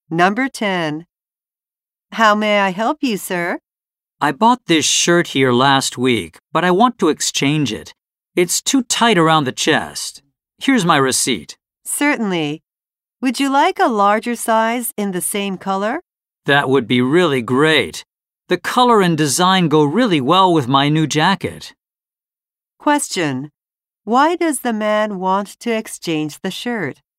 Number 10. How may I help you, sir? I bought this shirt here last week, but I want to exchange it. It's too tight around the chest. Here's my receipt. Certainly. Would you like a larger size in the same color? That would be really great. The color and design go really well with my new jacket. Question. Why does the man want to exchange the shirt?